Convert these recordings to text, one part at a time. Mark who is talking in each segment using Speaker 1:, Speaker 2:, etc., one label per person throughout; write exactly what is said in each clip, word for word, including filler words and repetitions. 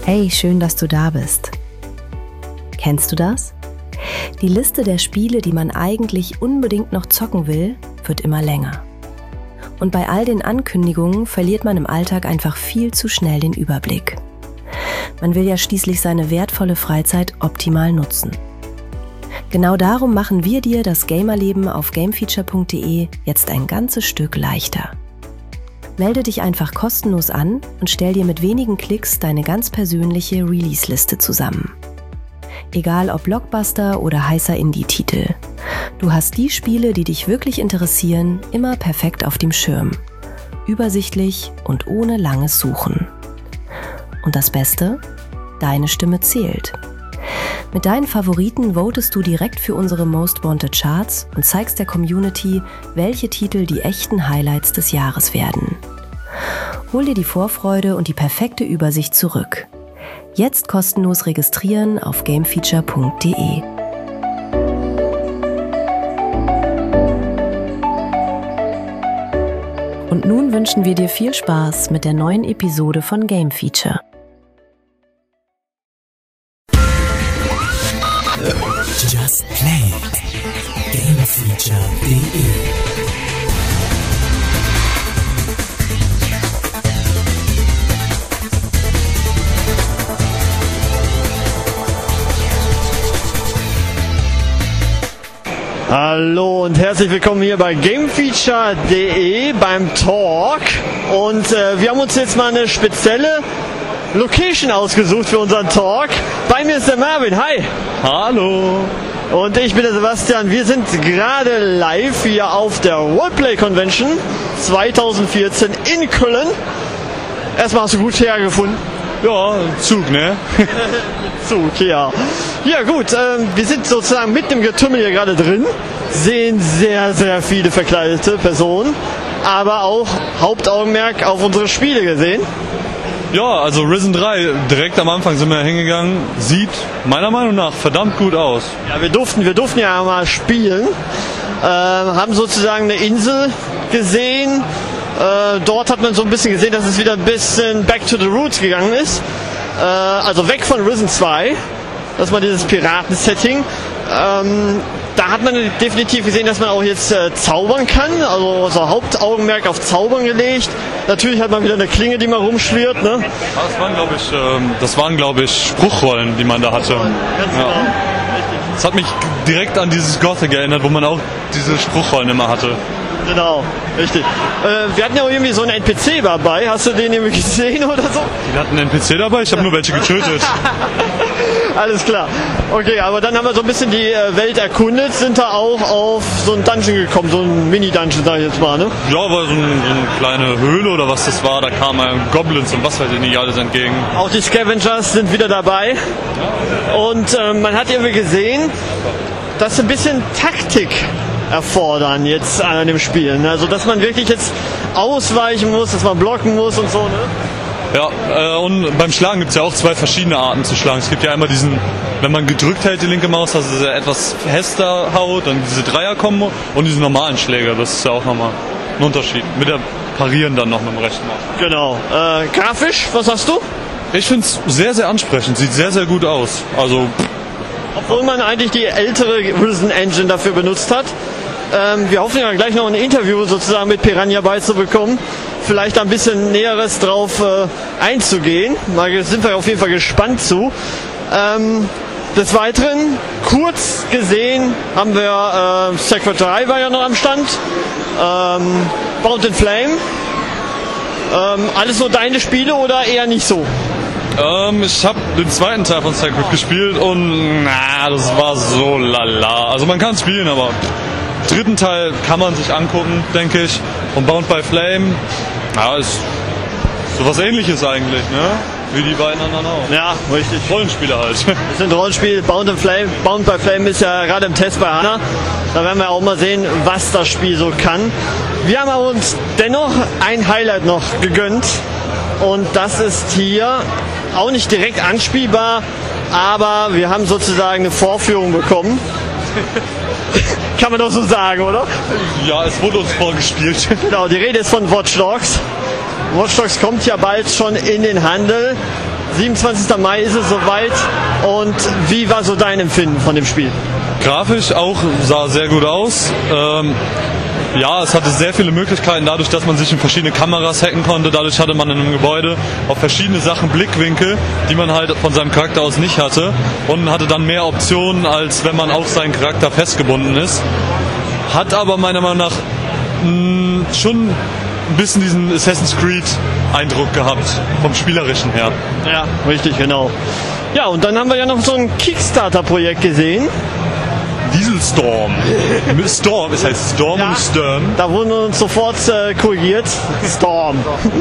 Speaker 1: Hey, schön, dass du da bist. Kennst du das? Die Liste der Spiele, die man eigentlich unbedingt noch zocken will, wird immer länger. Und bei all den Ankündigungen verliert man im Alltag einfach viel zu schnell den Überblick. Man will ja schließlich seine wertvolle Freizeit optimal nutzen. Genau darum machen wir dir das Gamerleben auf gamefeature punkt de jetzt ein ganzes Stück leichter. Melde dich einfach kostenlos an und stell dir mit wenigen Klicks deine ganz persönliche Release-Liste zusammen. Egal ob Blockbuster oder heißer Indie-Titel. Du hast die Spiele, die dich wirklich interessieren, immer perfekt auf dem Schirm. Übersichtlich und ohne langes Suchen. Und das Beste? Deine Stimme zählt. Mit deinen Favoriten votest du direkt für unsere Most Wanted Charts und zeigst der Community, welche Titel die echten Highlights des Jahres werden. Hol dir die Vorfreude und die perfekte Übersicht zurück. Jetzt kostenlos registrieren auf gamefeature punkt de. Und nun wünschen wir dir viel Spaß mit der neuen Episode von Game Feature.
Speaker 2: Just Play it. gamefeature punkt de.
Speaker 3: Hallo und herzlich willkommen hier bei gamefeature punkt de beim Talk. Und äh, wir haben uns jetzt mal eine spezielle Location ausgesucht für unseren Talk. Bei mir ist der Marvin. Hi.
Speaker 4: Hallo.
Speaker 3: Und ich bin der Sebastian. Wir sind gerade live hier auf der Roleplay Convention zwanzig vierzehn in Köln. Erstmal hast du gut hergefunden.
Speaker 4: Ja, Zug, ne?
Speaker 3: Zug, ja. Ja gut, ähm, wir sind sozusagen mitten im Getümmel hier gerade drin, sehen sehr, sehr viele verkleidete Personen, aber auch Hauptaugenmerk auf unsere Spiele gesehen.
Speaker 4: Ja, also Risen drei, direkt am Anfang sind wir hingegangen, sieht meiner Meinung nach verdammt gut aus.
Speaker 3: Ja, wir durften, wir durften ja mal spielen, äh, haben sozusagen eine Insel gesehen. Äh, dort hat man so ein bisschen gesehen, dass es wieder ein bisschen back to the roots gegangen ist. Äh, also weg von Risen zwei, dass man dieses Piraten-Setting. Ähm, da hat man definitiv gesehen, dass man auch jetzt äh, zaubern kann. Also unser Hauptaugenmerk auf Zaubern gelegt. Natürlich hat man wieder eine Klinge, die mal rumschwirrt. Ne?
Speaker 4: Das waren, glaube ich, ähm, das waren, glaube ich, Spruchrollen, die man da hatte.
Speaker 3: Ganz
Speaker 4: ja.
Speaker 3: genau.
Speaker 4: Das hat mich direkt an dieses Gothic erinnert, wo man auch diese Spruchrollen immer hatte.
Speaker 3: Genau, richtig. Äh, wir hatten ja auch irgendwie so einen N P C dabei. Hast du den irgendwie gesehen oder so?
Speaker 4: Wir hatten einen N P C dabei? Ich habe nur welche getötet.
Speaker 3: Alles klar. Okay, aber dann haben wir so ein bisschen die äh, Welt erkundet, sind da auch auf so einen Dungeon gekommen, so einen Mini-Dungeon, sag ich jetzt mal, ne?
Speaker 4: Ja, war so, ein, so eine kleine Höhle oder was das war. Da kamen Goblins und was weiß ich nicht alles entgegen.
Speaker 3: Auch die Scavengers sind wieder dabei. Und äh, man hat irgendwie gesehen, dass ein bisschen Taktik erfordern jetzt an dem Spiel. Also dass man wirklich jetzt ausweichen muss, dass man blocken muss und so, ne?
Speaker 4: Ja, äh, und beim Schlagen gibt es ja auch zwei verschiedene Arten zu schlagen. Es gibt ja einmal diesen, wenn man gedrückt hält, die linke Maus, dass es etwas fester haut, dann diese Dreier-Kombo und diese normalen Schläger, das ist ja auch nochmal ein Unterschied. Mit der Parieren dann noch mit dem rechten Maus.
Speaker 3: Genau. Äh, grafisch, was hast du?
Speaker 4: Ich finde es sehr, sehr ansprechend, sieht sehr, sehr gut aus. Also,
Speaker 3: obwohl man eigentlich die ältere Risen Engine dafür benutzt hat. Ähm, wir hoffen ja gleich noch ein Interview sozusagen mit Piranha beizubekommen. Vielleicht ein bisschen Näheres drauf äh, einzugehen. Da sind wir auf jeden Fall gespannt zu. Ähm, des Weiteren, kurz gesehen, haben wir äh, Sacred drei war ja noch am Stand. Ähm, Bound in Flame. Ähm, alles nur deine Spiele oder eher nicht so?
Speaker 4: Ähm, ich habe den zweiten Teil von Sacred gespielt und na, das war so lala. Also man kann spielen, aber dritten Teil kann man sich angucken, denke ich. Und Bound by Flame, ja, ist sowas Ähnliches eigentlich, ne? Wie die beiden anderen auch.
Speaker 3: Ja, richtig.
Speaker 4: Rollenspiele halt.
Speaker 3: Das sind Rollenspiele. Bound, Flame, Bound by Flame ist ja gerade im Test bei Hanna. Da werden wir auch mal sehen, was das Spiel so kann. Wir haben uns dennoch ein Highlight noch gegönnt. Und das ist hier auch nicht direkt anspielbar, aber wir haben sozusagen eine Vorführung bekommen. Kann man doch so sagen, oder?
Speaker 4: Ja, es wurde uns vorgespielt.
Speaker 3: Genau, die Rede ist von Watch Dogs. Watch Dogs kommt ja bald schon in den Handel. siebenundzwanzigster Mai ist es soweit. Und wie war so dein Empfinden von dem Spiel?
Speaker 4: Grafisch auch sah sehr gut aus. Ähm, ja, es hatte sehr viele Möglichkeiten, dadurch, dass man sich in verschiedene Kameras hacken konnte. Dadurch hatte man in einem Gebäude auf verschiedene Sachen Blickwinkel, die man halt von seinem Charakter aus nicht hatte. Und hatte dann mehr Optionen, als wenn man auf seinen Charakter festgebunden ist. Hat aber meiner Meinung nach mh, schon ein bisschen diesen Assassin's Creed Eindruck gehabt, vom Spielerischen her.
Speaker 3: Ja, richtig, genau. Ja, und dann haben wir ja noch so ein Kickstarter-Projekt gesehen.
Speaker 4: Dieselstorm. Storm, es heißt Storm
Speaker 3: Ja,
Speaker 4: und Stern.
Speaker 3: Da wurden wir uns sofort äh, korrigiert. Storm.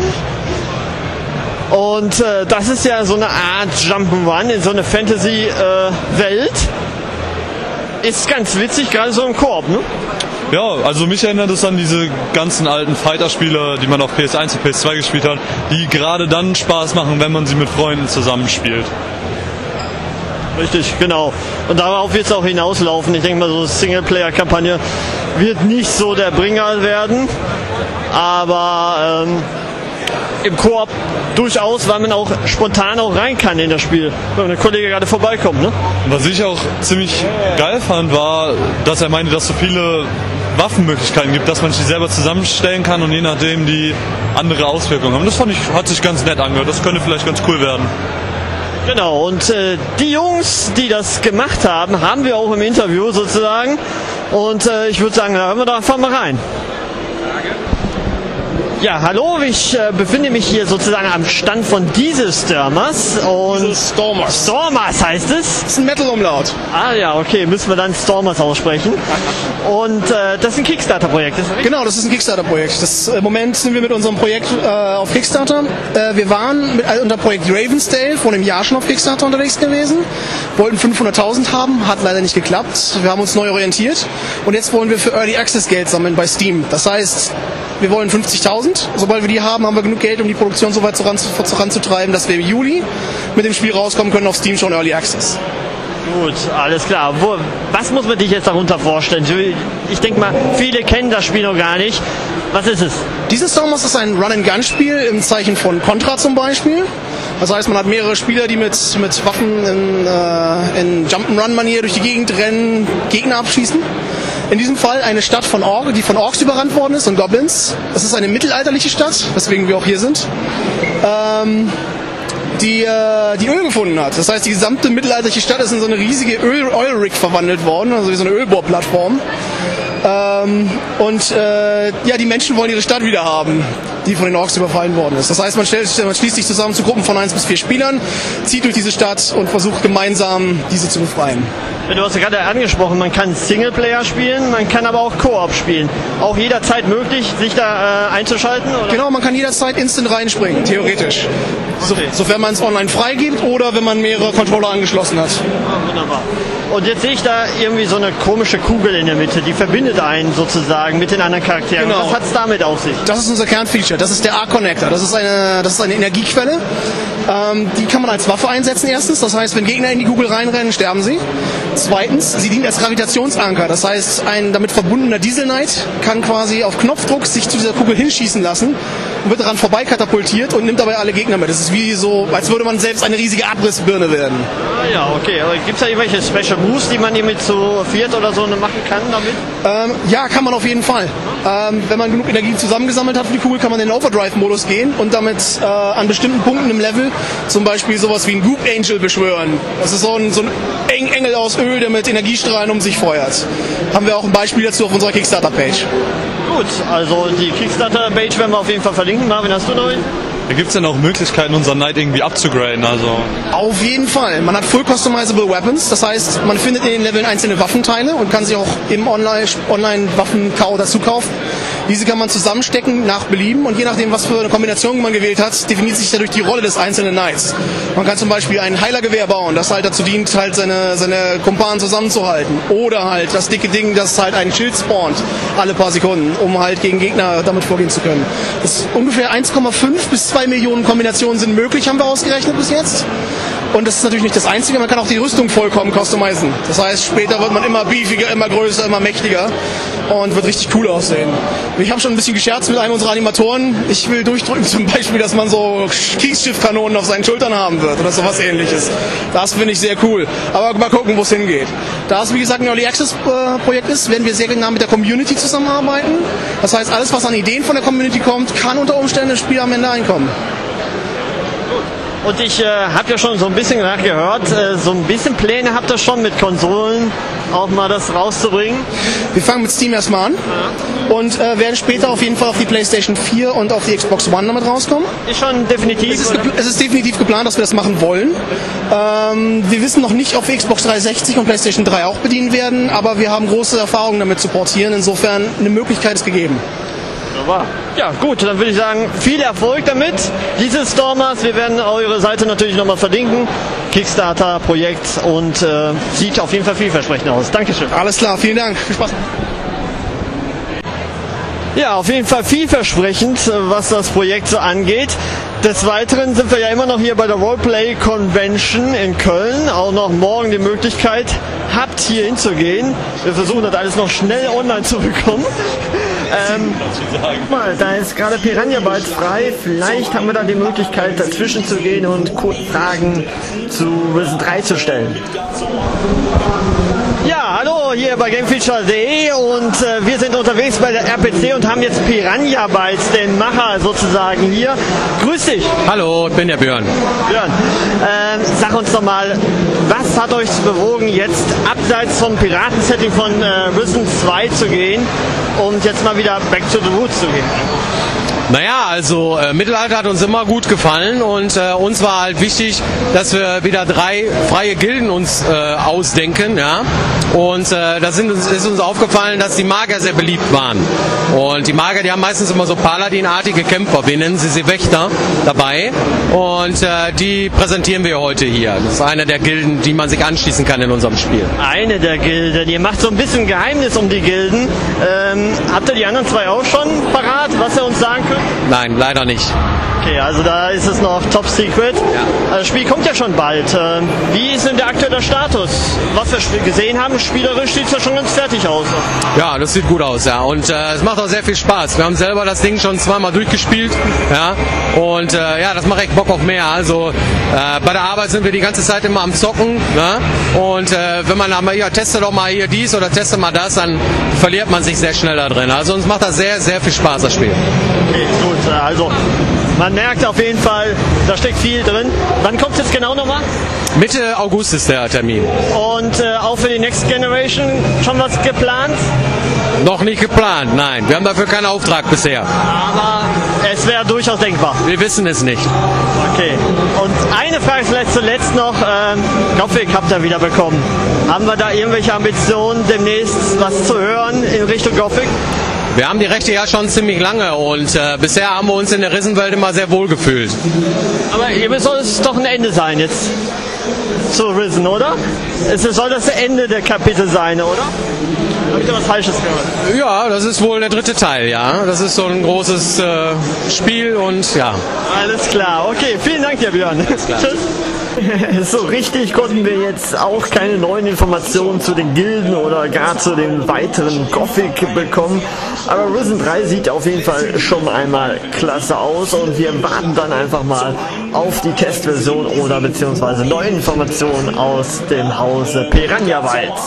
Speaker 3: Und äh, das ist ja so eine Art Jump'n'Run in so eine Fantasy-Welt. Äh, ist ganz witzig, gerade so im Koop, ne?
Speaker 4: Ja, also mich erinnert es an diese ganzen alten Fighter-Spiele, die man auf P S eins und P S zwei gespielt hat, die gerade dann Spaß machen, wenn man sie mit Freunden zusammenspielt.
Speaker 3: Richtig, genau. Und darauf wird es auch hinauslaufen. Ich denke mal, so eine Singleplayer-Kampagne wird nicht so der Bringer werden. Aber ähm, im Koop durchaus, weil man auch spontan auch rein kann in das Spiel, wenn der Kollege gerade vorbeikommt. Ne?
Speaker 4: Was ich auch ziemlich geil fand, war, dass er meinte, dass es so viele Waffenmöglichkeiten gibt, dass man sich selber zusammenstellen kann und je nachdem die andere Auswirkungen haben. Das fand ich, hat sich ganz nett angehört. Das könnte vielleicht ganz cool werden.
Speaker 3: Genau, und äh, die Jungs, die das gemacht haben, haben wir auch im Interview sozusagen. Und äh, ich würde sagen, da hören wir da einfach mal rein. Ja, hallo, ich äh, befinde mich hier sozusagen am Stand von Dieselstormers. Und
Speaker 5: Stormers.
Speaker 3: Stormers heißt es.
Speaker 5: Das ist ein Metal-Umlaut.
Speaker 3: Ah ja, okay, müssen wir dann Stormers aussprechen. Und äh, das ist ein Kickstarter-Projekt, ist das richtig?
Speaker 5: Genau, das ist ein Kickstarter-Projekt. Das, Im Moment sind wir mit unserem Projekt äh, auf Kickstarter. Äh, wir waren mit, also unter Projekt Ravensdale vor einem Jahr schon auf Kickstarter unterwegs gewesen. Wollten fünfhunderttausend haben, hat leider nicht geklappt. Wir haben uns neu orientiert. Und jetzt wollen wir für Early Access Geld sammeln bei Steam. Das heißt, wir wollen fünfzigtausend. Sobald wir die haben, haben wir genug Geld, um die Produktion so weit voranzutreiben, dass wir im Juli mit dem Spiel rauskommen können auf Steam schon Early Access.
Speaker 3: Gut, alles klar. Wo, was muss man sich jetzt darunter vorstellen? Ich denke mal, viele kennen das Spiel noch gar nicht. Was ist es?
Speaker 5: Dieses Stormers ist ein Run-and-Gun-Spiel im Zeichen von Contra zum Beispiel. Das heißt, man hat mehrere Spieler, die mit, mit Waffen in, äh, in Jump'n'Run-Manier durch die Gegend rennen, Gegner abschießen. In diesem Fall eine Stadt von Ork, die von Orks überrannt worden ist und Goblins. Das ist eine mittelalterliche Stadt, weswegen wir auch hier sind, ähm, die, äh, die Öl gefunden hat. Das heißt, die gesamte mittelalterliche Stadt ist in so eine riesige Öl-Oil-Rig verwandelt worden, also wie so eine Ölbohrplattform. Ähm, und äh, ja, die Menschen wollen ihre Stadt wieder haben, die von den Orks überfallen worden ist. Das heißt, man, stellt, man schließt sich zusammen zu Gruppen von eins bis vier Spielern, zieht durch diese Stadt und versucht gemeinsam diese zu befreien.
Speaker 3: Du hast ja gerade angesprochen, man kann Singleplayer spielen, man kann aber auch Koop spielen. Auch jederzeit möglich, sich da äh, einzuschalten? Oder?
Speaker 5: Genau, man kann jederzeit instant reinspringen, theoretisch.
Speaker 3: Okay.
Speaker 5: So, sofern man es online freigibt oder wenn man mehrere Controller angeschlossen hat.
Speaker 3: Ah, wunderbar. Und jetzt sehe ich da irgendwie so eine komische Kugel in der Mitte, die verbindet einen sozusagen mit den anderen Charakteren.
Speaker 5: Genau.
Speaker 3: Was hat es damit auf sich?
Speaker 5: Das ist unser Kernfeature, das ist der Arc-Connector. Das ist eine, das ist eine Energiequelle. Ähm, die kann man als Waffe einsetzen erstens. Das heißt, wenn Gegner in die Kugel reinrennen, sterben sie. Zweitens, sie dient als Gravitationsanker. Das heißt, ein damit verbundener Diesel Knight kann quasi auf Knopfdruck sich zu dieser Kugel hinschießen lassen und wird daran vorbeikatapultiert und nimmt dabei alle Gegner mit. Das ist wie so, als würde man selbst eine riesige Abrissbirne werden.
Speaker 3: Ah ja, okay. Aber gibt es da irgendwelche Special Moves, die man hier mit zu viert oder so machen kann damit?
Speaker 5: Ähm, ja, kann man auf jeden Fall. Ähm, wenn man genug Energie zusammengesammelt hat für die Kugel, kann man in den Overdrive-Modus gehen und damit äh, an bestimmten Punkten im Level zum Beispiel sowas wie ein Goop Angel beschwören. Das ist so ein, so ein Engel aus Öl, der mit Energiestrahlen um sich feuert. Haben wir auch ein Beispiel dazu auf unserer Kickstarter-Page.
Speaker 3: Gut, also die Kickstarter-Page werden wir auf jeden Fall verlinken. Marvin, hast du noch einen?
Speaker 4: Da gibt es dann auch Möglichkeiten, unseren Knight irgendwie abzugraden. Also.
Speaker 5: Auf jeden Fall. Man hat full customizable Weapons. Das heißt, man findet in den Leveln einzelne Waffenteile und kann sich auch im Online-Waffen-K O dazu kaufen. Diese kann man zusammenstecken nach Belieben und je nachdem, was für eine Kombination man gewählt hat, definiert sich dadurch die Rolle des einzelnen Knights. Man kann zum Beispiel ein Heilergewehr bauen, das halt dazu dient, halt seine, seine Kumpanen zusammenzuhalten. Oder halt das dicke Ding, das halt ein Schild spawnt alle paar Sekunden, um halt gegen Gegner damit vorgehen zu können. Das ist ungefähr eins Komma fünf bis zwei Millionen Kombinationen sind möglich, haben wir ausgerechnet bis jetzt. Und das ist natürlich nicht das Einzige, man kann auch die Rüstung vollkommen customizen. Das heißt, später wird man immer beefiger, immer größer, immer mächtiger und wird richtig cool aussehen. Ich habe schon ein bisschen gescherzt mit einem unserer Animatoren. Ich will durchdrücken zum Beispiel, dass man so Kriegsschiffkanonen auf seinen Schultern haben wird oder sowas Ähnliches. Das finde ich sehr cool. Aber mal gucken, wo es hingeht. Da es, wie gesagt, ein Early Access äh, Projekt ist, werden wir sehr genau mit der Community zusammenarbeiten. Das heißt, alles, was an Ideen von der Community kommt, kann unter Umständen das Spiel am Ende einkommen.
Speaker 3: Und ich äh, habe ja schon so ein bisschen gehört, äh, so ein bisschen Pläne habt ihr schon mit Konsolen auch mal das rauszubringen?
Speaker 5: Wir fangen mit Steam erstmal an ja. und äh, werden später auf jeden Fall auf die PlayStation vier und auf die Xbox One damit rauskommen.
Speaker 3: Ist schon definitiv?
Speaker 5: Es ist, es ist definitiv geplant, dass wir das machen wollen. Ähm, wir wissen noch nicht, ob wir Xbox dreihundertsechzig und PlayStation drei auch bedienen werden, aber wir haben große Erfahrungen damit zu portieren. Insofern eine Möglichkeit ist gegeben.
Speaker 3: Ja gut, dann würde ich sagen, viel Erfolg damit. Dieses Stormers, wir werden eure Seite natürlich nochmal verlinken. Kickstarter-Projekt und äh, sieht auf jeden Fall vielversprechend aus. Dankeschön.
Speaker 5: Alles klar, vielen Dank. Viel Spaß.
Speaker 3: Ja, auf jeden Fall vielversprechend, was das Projekt so angeht. Des Weiteren sind wir ja immer noch hier bei der Roleplay Convention in Köln. Auch noch morgen die Möglichkeit habt, hier hinzugehen. Wir versuchen das alles noch schnell online zu bekommen. Ähm, mal, da ist gerade Piranha bald frei. Vielleicht haben wir da die Möglichkeit, dazwischen zu gehen und kurz Fragen zu Risen drei zu stellen. Ja, hallo, hier bei Gamefeature punkt de und äh, wir sind unterwegs bei der R P C und haben jetzt Piranha Bytes, den Macher sozusagen hier. Grüß dich.
Speaker 6: Hallo, ich bin der Björn.
Speaker 3: Björn, äh, sag uns doch mal, was hat euch bewogen, jetzt abseits vom Piratensetting von äh, Risen zwei zu gehen und jetzt mal wieder back to the roots zu gehen?
Speaker 6: Naja, also äh, Mittelalter hat uns immer gut gefallen und äh, uns war halt wichtig, dass wir wieder drei freie Gilden uns äh, ausdenken, ja. Und äh, da sind uns, ist uns aufgefallen, dass die Magier sehr beliebt waren. Und die Magier, die haben meistens immer so Paladin-artige Kämpfer, wir nennen sie sie Wächter, dabei. Und äh, die präsentieren wir heute hier. Das ist eine der Gilden, die man sich anschließen kann in unserem Spiel.
Speaker 3: Eine der Gilden. Ihr macht so ein bisschen Geheimnis um die Gilden. Ähm, habt ihr die anderen zwei auch schon parat, was ihr uns sagen könnt?
Speaker 6: Nein, leider nicht.
Speaker 3: Okay, also da ist es noch Top Secret.
Speaker 6: Ja.
Speaker 3: Das Spiel kommt ja schon bald. Wie ist denn der aktuelle Status? Was wir gesehen haben, spielerisch sieht es ja schon ganz fertig aus.
Speaker 6: Ja, das sieht gut aus, ja. Und äh, es macht auch sehr viel Spaß. Wir haben selber das Ding schon zweimal durchgespielt. Ja. Und äh, ja, das macht echt Bock auf mehr. Also äh, bei der Arbeit sind wir die ganze Zeit immer am Zocken. Ne? Und äh, wenn man aber, ja, teste doch mal hier dies oder teste mal das, dann verliert man sich sehr schnell da drin. Also uns macht das sehr, sehr viel Spaß, das Spiel.
Speaker 3: Okay, gut. Also man merkt auf jeden Fall, da steckt viel drin. Wann kommt es jetzt genau nochmal?
Speaker 6: Mitte August ist der Termin.
Speaker 3: Und äh, auch für die Next Generation schon was geplant?
Speaker 6: Noch nicht geplant, nein. Wir haben dafür keinen Auftrag bisher.
Speaker 3: Aber es wäre durchaus denkbar.
Speaker 6: Wir wissen es nicht.
Speaker 3: Okay. Und eine Frage vielleicht zuletzt noch. Ähm, Gothic habt ihr wieder bekommen. Haben wir da irgendwelche Ambitionen, demnächst was zu hören in Richtung Gothic?
Speaker 6: Wir haben die Rechte ja schon ziemlich lange und äh, bisher haben wir uns in der Risen-Welt immer sehr wohl gefühlt.
Speaker 3: Aber hier soll es doch ein Ende sein jetzt zu Risen, oder? Es soll das Ende der Kapitel sein, oder? Habe ich da was Falsches gehört?
Speaker 6: Ja, das ist wohl der dritte Teil, ja. Das ist so ein großes äh, Spiel und ja.
Speaker 3: Alles klar, okay, vielen Dank dir, Björn.
Speaker 6: Alles klar.
Speaker 3: Tschüss. So richtig konnten wir jetzt auch keine neuen Informationen zu den Gilden oder gar zu den weiteren Gothic bekommen. Aber Risen drei sieht auf jeden Fall schon einmal klasse aus und wir warten dann einfach mal auf die Testversion oder beziehungsweise neue Informationen aus dem Hause Piranha Bytes.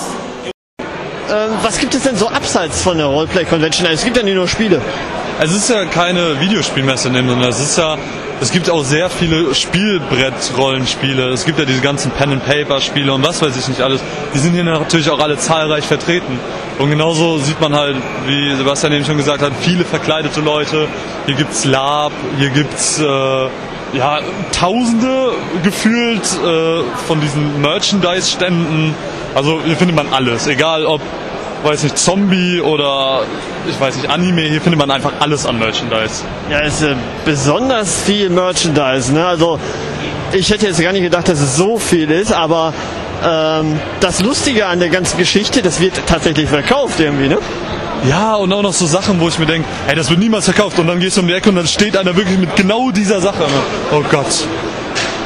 Speaker 3: Ähm, was gibt es denn so abseits von der Roleplay Convention? Es gibt ja nicht nur Spiele.
Speaker 4: Es ist ja keine Videospielmesse in dem Sinne. Es ist ja, es gibt auch sehr viele Spielbrett-Rollenspiele. Es gibt ja diese ganzen Pen-and-Paper-Spiele und was weiß ich nicht alles. Die sind hier natürlich auch alle zahlreich vertreten. Und genauso sieht man halt, wie Sebastian eben schon gesagt hat, viele verkleidete Leute. Hier gibt's Lab, hier gibt's äh, ja, Tausende gefühlt äh, von diesen Merchandise-Ständen. Also hier findet man alles, egal ob, weiß nicht, Zombie oder, ich weiß nicht, Anime, hier findet man einfach alles an Merchandise.
Speaker 3: Ja, es ist äh, besonders viel Merchandise, ne? Also ich hätte jetzt gar nicht gedacht, dass es so viel ist, aber ähm, das Lustige an der ganzen Geschichte, das wird tatsächlich verkauft irgendwie, ne?
Speaker 4: Ja, und auch noch so Sachen, wo ich mir denke, hey, das wird niemals verkauft und dann gehst du um die Ecke und dann steht einer wirklich mit genau dieser Sache. Oh Gott.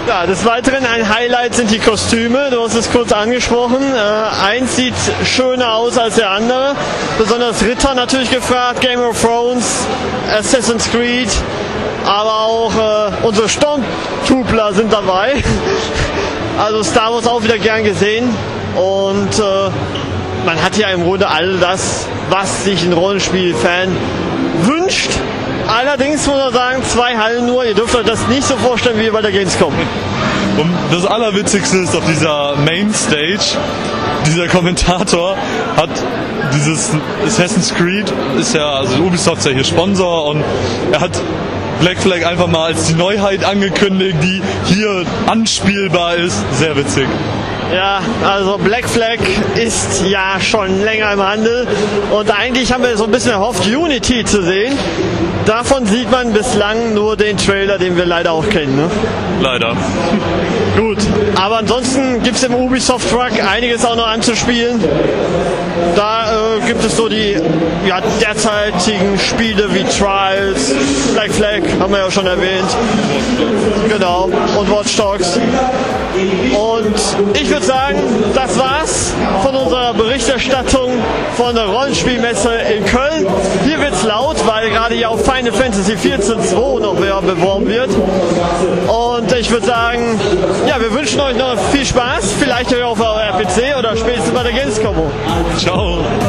Speaker 3: Ja, des Weiteren ein Highlight sind die Kostüme. Du hast es kurz angesprochen. Äh, eins sieht schöner aus als der andere. Besonders Ritter natürlich gefragt, Game of Thrones, Assassin's Creed, aber auch äh, unsere Stormtroopler sind dabei. Also Star Wars auch wieder gern gesehen. Und äh, man hat ja im Grunde all das, was sich ein Rollenspiel-Fan wünscht. Allerdings muss man sagen, zwei Hallen nur. Ihr dürft euch das nicht so vorstellen wie bei der Gamescom.
Speaker 4: Und das Allerwitzigste ist, auf dieser Mainstage, dieser Kommentator hat dieses Assassin's Creed, ist ja, also Ubisoft ist ja hier Sponsor, und er hat Black Flag einfach mal als die Neuheit angekündigt, die hier anspielbar ist. Sehr witzig.
Speaker 3: Ja, also Black Flag ist ja schon länger im Handel und eigentlich haben wir so ein bisschen erhofft, Unity zu sehen. Davon sieht man bislang nur den Trailer, den wir leider auch kennen. Ne?
Speaker 4: Leider.
Speaker 3: Gut, aber ansonsten gibt es im Ubisoft Truck einiges auch noch anzuspielen. Da äh, gibt es so die ja, derzeitigen Spiele wie Trials, Black Flag, haben wir ja schon erwähnt. Genau, und Watch Dogs. Und ich würde sagen, das war's von unserer Berichterstattung von der Rollenspielmesse in Köln. Hier wird's laut, weil gerade hier auf Final Fantasy vierzehn Punkt zwei noch mehr beworben wird. Und ich würde sagen, ja, wir wünschen euch noch viel Spaß, vielleicht auch auf euer R P C oder spätestens bei der Gamescom.
Speaker 4: Ciao.